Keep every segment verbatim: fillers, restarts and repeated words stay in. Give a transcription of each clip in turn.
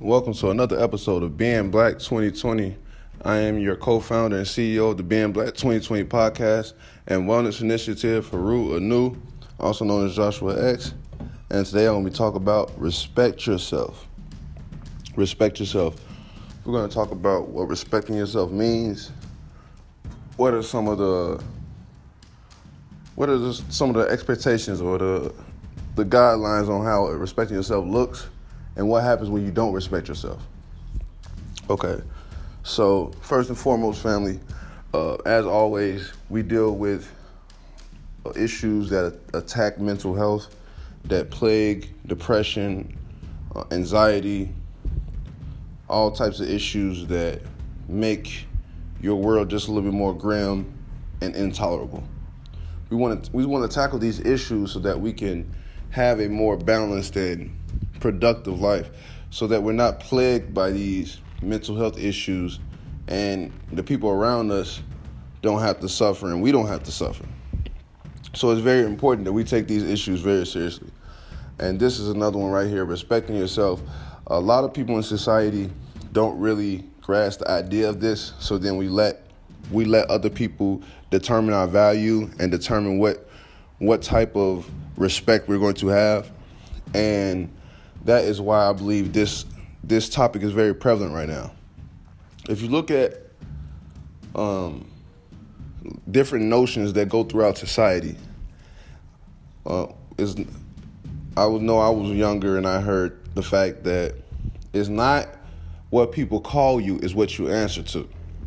Welcome to another episode of Being Black twenty twenty. I am your co-founder and C E O of the Being Black twenty twenty podcast and wellness initiative, Haru Anu, also known as Joshua X. And today I'm going to be talking about respect yourself. Respect yourself. We're going to talk about what respecting yourself means. What are some of the what are the, some of the expectations or the the guidelines on how respecting yourself looks, and what happens when you don't respect yourself? Okay, so first and foremost, family, uh, as always, we deal with issues that attack mental health, that plague depression, uh, anxiety, all types of issues that make your world just a little bit more grim and intolerable. We want to we want to tackle these issues so that we can have a more balanced and productive life, so that we're not plagued by these mental health issues and the people around us don't have to suffer and we don't have to suffer. So it's very important that we take these issues very seriously. And this is another one right here, respecting yourself. A lot of people in society don't really grasp the idea of this, so then we let we let other people determine our value and determine what what type of respect we're going to have. And that is why I believe this this topic is very prevalent right now. If you look at um, different notions that go throughout society, uh, is I would know I was younger and I heard the fact that it's not what people call you, is what you answer to.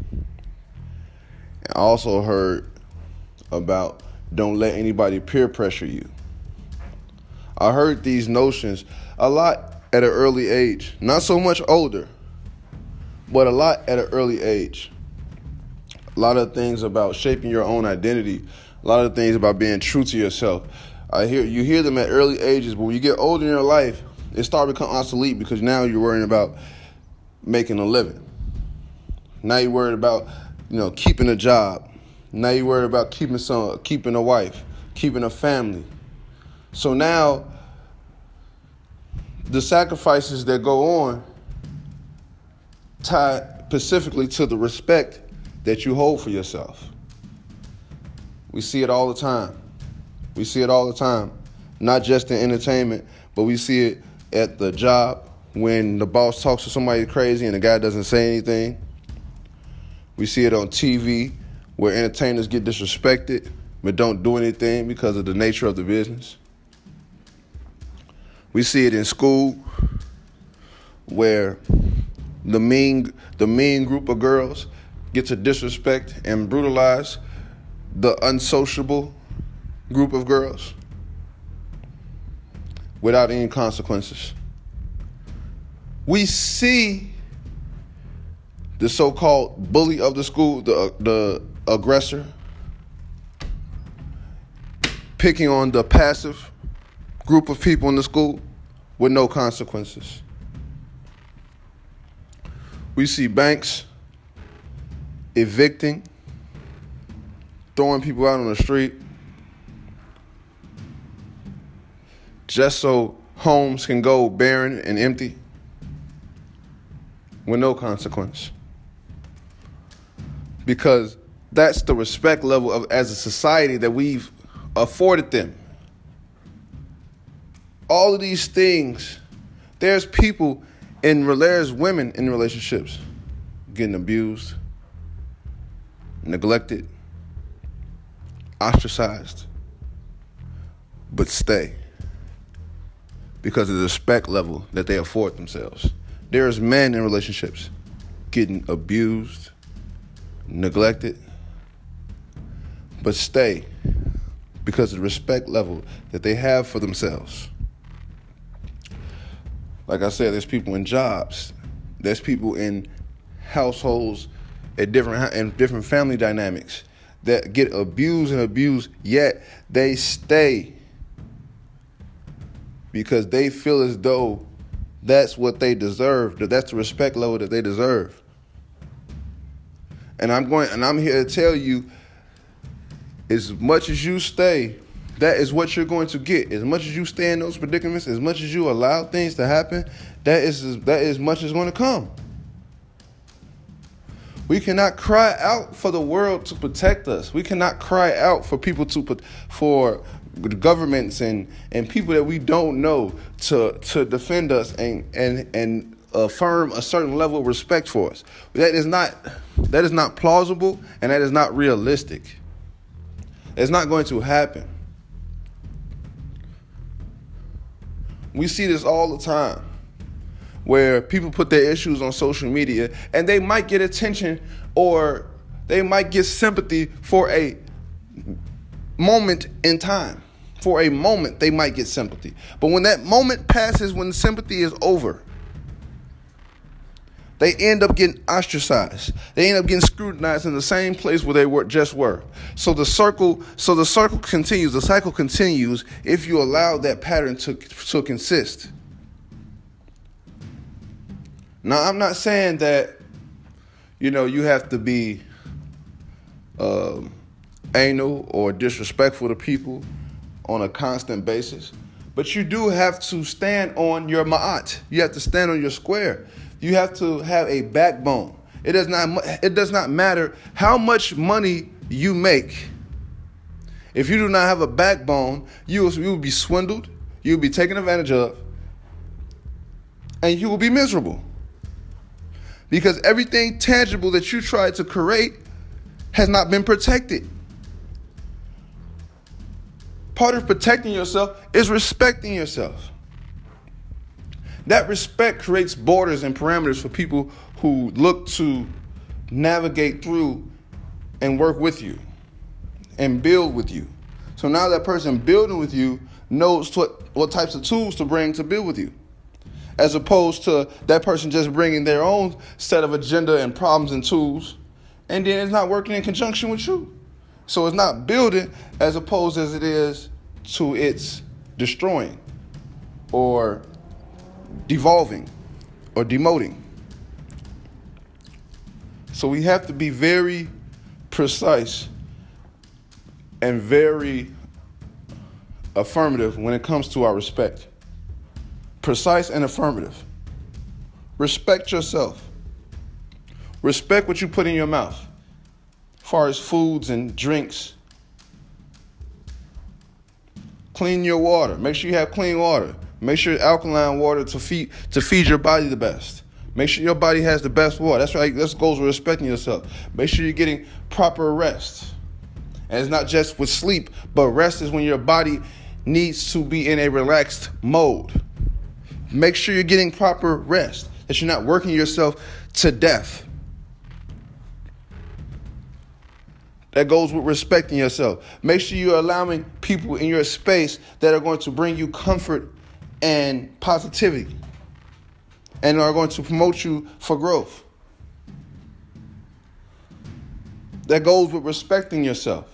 I also heard about don't let anybody peer pressure you. I heard these notions a lot at an early age, not so much older, but a lot at an early age. A lot of things about shaping your own identity, a lot of things about being true to yourself. I hear you hear them at early ages, but when you get older in your life, it starts to become obsolete because now you're worrying about making a living. Now you're worried about, you know, keeping a job. Now you're worried about keeping some, keeping a wife, keeping a family. So now, the sacrifices that go on tie specifically to the respect that you hold for yourself. We see it all the time. We see it all the time, not just in entertainment, but we see it at the job when the boss talks to somebody crazy and the guy doesn't say anything. We see it on T V where entertainers get disrespected but don't do anything because of the nature of the business. We see it in school where the mean the mean group of girls get to disrespect and brutalize the unsociable group of girls without any consequences. We see the so-called bully of the school, the the aggressor, picking on the passive group of people in the school with no consequences. We see banks evicting, throwing people out on the street just so homes can go barren and empty with no consequence. Because that's the respect level of as a society that we've afforded them. All of these things, there's people in there's women in relationships getting abused, neglected, ostracized, but stay because of the respect level that they afford themselves. There's men in relationships getting abused, neglected, but stay because of the respect level that they have for themselves. Like I said, there's people in jobs, there's people in households at different and different family dynamics that get abused and abused, yet they stay because they feel as though that's what they deserve, that that's the respect level that they deserve. And I'm going and I'm here to tell you, as much as you stay, that is what you're going to get. As much as you stay in those predicaments, as much as you allow things to happen, that is that is much is going to come. We cannot cry out for the world to protect us. We cannot cry out for people to put for governments and, and people that we don't know to to defend us and and and affirm a certain level of respect for us. That is not that is not plausible, and that is not realistic. It's not going to happen. We see this all the time, where people put their issues on social media and they might get attention or they might get sympathy for a moment in time. For a moment, they might get sympathy. But when that moment passes, when the sympathy is over, they end up getting ostracized. They end up getting scrutinized in the same place where they were just were. So the circle, so the circle continues. The cycle continues if you allow that pattern to to consist. Now, I'm not saying that, you know, you have to be um, anal or disrespectful to people on a constant basis, but you do have to stand on your ma'at. You have to stand on your square. You have to have a backbone. It does not it does not matter how much money you make. If you do not have a backbone, you will, you will be swindled, you will be taken advantage of, and you will be miserable. Because everything tangible that you tried to create has not been protected. Part of protecting yourself is respecting yourself. That respect creates borders and parameters for people who look to navigate through and work with you and build with you. So now that person building with you knows what, what types of tools to bring to build with you, as opposed to that person just bringing their own set of agenda and problems and tools, and then it's not working in conjunction with you. So it's not building as opposed as it is to its destroying or devolving or demoting. So we have to be very precise and very affirmative when it comes to our respect. Precise and affirmative. Respect yourself. Respect what you put in your mouth, as far as foods and drinks. Clean your water. Make sure you have clean water. Make sure alkaline water to feed to feed your body the best. Make sure your body has the best water. That's right. That goes with respecting yourself. Make sure you're getting proper rest. And it's not just with sleep, but rest is when your body needs to be in a relaxed mode. Make sure you're getting proper rest, that you're not working yourself to death. That goes with respecting yourself. Make sure you're allowing people in your space that are going to bring you comfort and positivity and are going to promote you for growth. That goes with respecting yourself.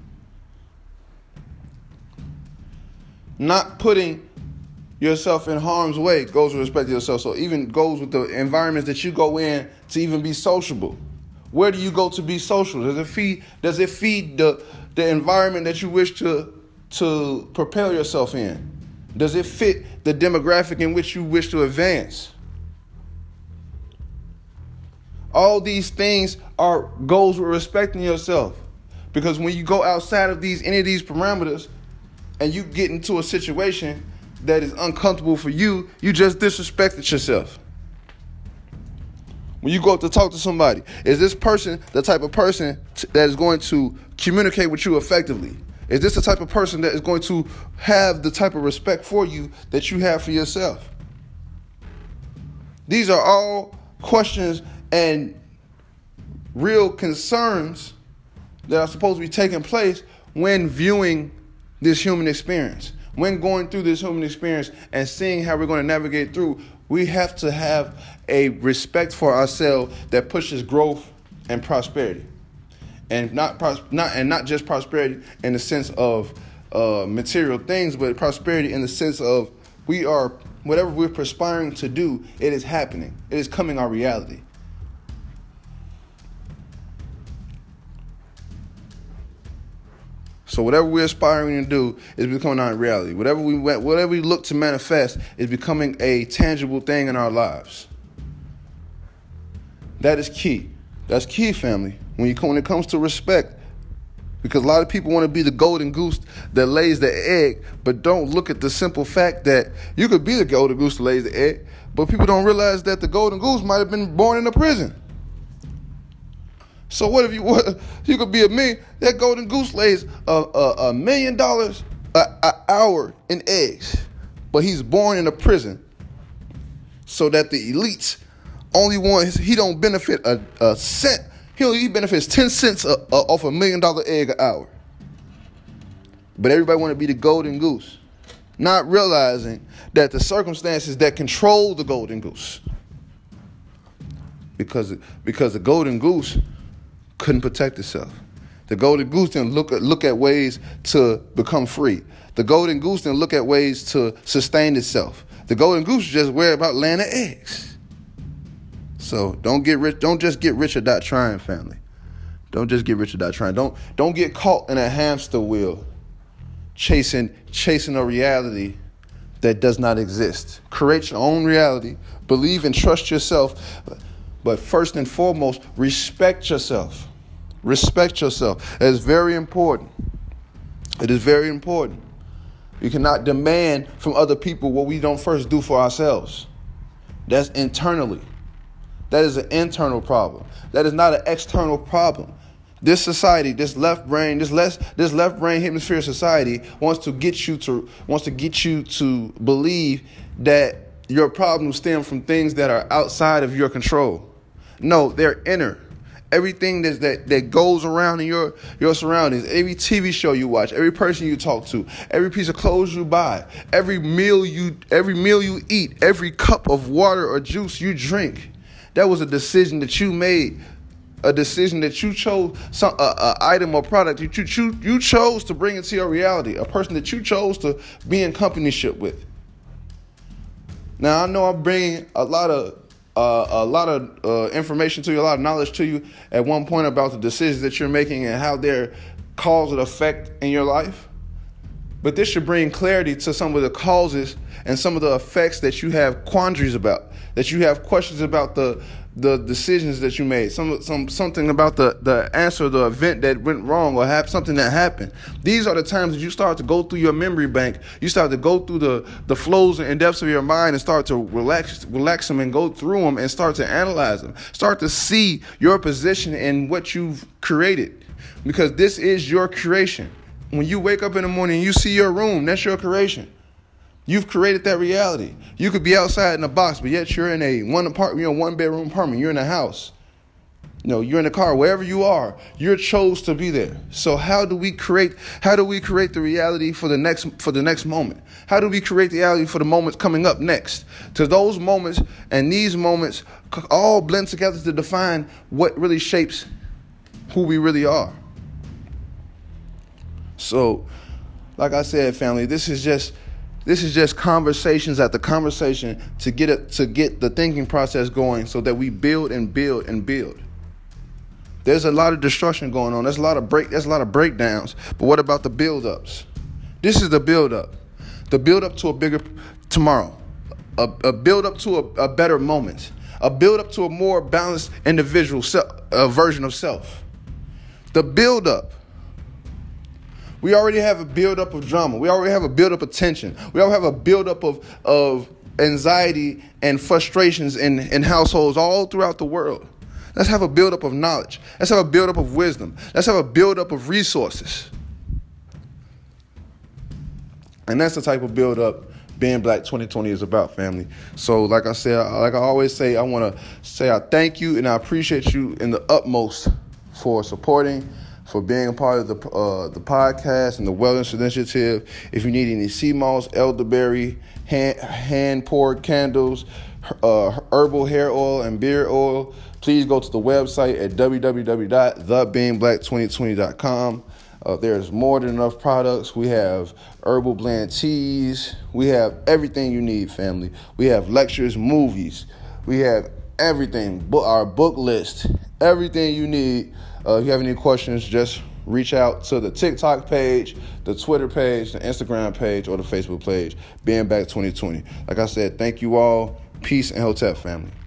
Not putting yourself in harm's way goes with respecting yourself. So even goes with the environments that you go in to even be sociable. Where do you go to be social? Does it feed does it feed the, the environment that you wish to to propel yourself in? Does it fit the demographic in which you wish to advance? All these things are goals with respecting yourself. Because when you go outside of these any of these parameters and you get into a situation that is uncomfortable for you, you just disrespected yourself. When you go up to talk to somebody, is this person the type of person t- that is going to communicate with you effectively? Is this the type of person that is going to have the type of respect for you that you have for yourself? These are all questions and real concerns that are supposed to be taking place when viewing this human experience. When going through this human experience and seeing how we're going to navigate through, we have to have a respect for ourselves that pushes growth and prosperity, and not pros- not and not just prosperity in the sense of uh, material things, but prosperity in the sense of we are whatever we're perspiring to do, it is happening. It is coming our reality. So whatever we're aspiring to do is becoming our reality. Whatever we whatever we look to manifest is becoming a tangible thing in our lives. That is key. That's key, family. When you when it comes to respect, because a lot of people want to be the golden goose that lays the egg, but don't look at the simple fact that you could be the golden goose that lays the egg, but people don't realize that the golden goose might have been born in a prison. So what if you what, you could be a million? That golden goose lays a, a, a million dollars an hour in eggs, but he's born in a prison, so that the elites only want he don't benefit a, a cent. He only benefits ten cents a, a, off a million dollar egg an hour. But everybody want to be the golden goose, not realizing that the circumstances that control the golden goose, because because the golden goose couldn't protect itself. The golden goose didn't look at, look at ways to become free. The golden goose didn't look at ways to sustain itself. The golden goose just worried about laying the eggs. So don't get rich. Don't just get rich or die trying, family. Don't just get rich or die trying. Don't don't get caught in a hamster wheel, chasing chasing a reality that does not exist. Create your own reality. Believe and trust yourself. But first and foremost, respect yourself. Respect yourself. That is very important. It is very important. We cannot demand from other people what we don't first do for ourselves. That's internally. That is an internal problem. That is not an external problem. This society, this left brain, this less, this left brain hemisphere society wants to get you to wants to get you to believe that your problems stem from things that are outside of your control. No, they're inner. Everything that, that that goes around in your, your surroundings, every T V show you watch, every person you talk to, every piece of clothes you buy, every meal you every meal you eat, every cup of water or juice you drink, that was a decision that you made, a decision that you chose, some a, a item or product that you you you chose to bring into your reality, a person that you chose to be in companionship with. Now I know I'm bringing a lot of. Uh, a lot of uh, information to you, a lot of knowledge to you at one point about the decisions that you're making and how they're cause and effect in your life. But this should bring clarity to some of the causes and some of the effects that you have quandaries about, that you have questions about the the decisions that you made, some some something about the, the answer, the event that went wrong or have something that happened. These are the times that you start to go through your memory bank. You start to go through the, the flows and depths of your mind and start to relax relax them and go through them and start to analyze them. Start to see your position in what you've created, because this is your creation. When you wake up in the morning and you see your room, that's your creation. You've created that reality. You could be outside in a box, but yet you're in a one apartment, you know, one bedroom apartment. You're in a house. You know, you're in a car, wherever you are. You're chose to be there. So how do we create? How do we create the reality for the next for the next moment? How do we create the reality for the moments coming up next? To those moments and these moments all blend together to define what really shapes who we really are. So, like I said, family, this is just. This is just conversations after conversation to get it to get the thinking process going, so that we build and build and build. There's a lot of destruction going on. There's a lot of break. There's a lot of breakdowns. But what about the build-ups? This is the build-up, the build-up to a bigger tomorrow, a, a build-up to a, a better moment, a build-up to a more balanced individual self, a version of self. The build-up. We already have a buildup of drama. We already have a buildup of tension. We already have a buildup of, of anxiety and frustrations in, in households all throughout the world. Let's have a buildup of knowledge. Let's have a buildup of wisdom. Let's have a buildup of resources. And that's the type of buildup Being Black twenty twenty is about, family. So like I said, like I always say, I want to say I thank you and I appreciate you in the utmost for supporting, for being a part of the uh, the podcast and the Wellness Initiative. If you need any sea moss, elderberry, hand, hand poured candles, uh, herbal hair oil, and beard oil, please go to the website at w w w dot the being black twenty twenty dot com. Uh, there's more than enough products. We have herbal blend teas. We have everything you need, family. We have lectures, movies. We have everything. Book, our book list, everything you need. Uh, if you have any questions, just reach out to the TikTok page, the Twitter page, the Instagram page, or the Facebook page, Being Black twenty twenty. Like I said, thank you all. Peace and Hotep family.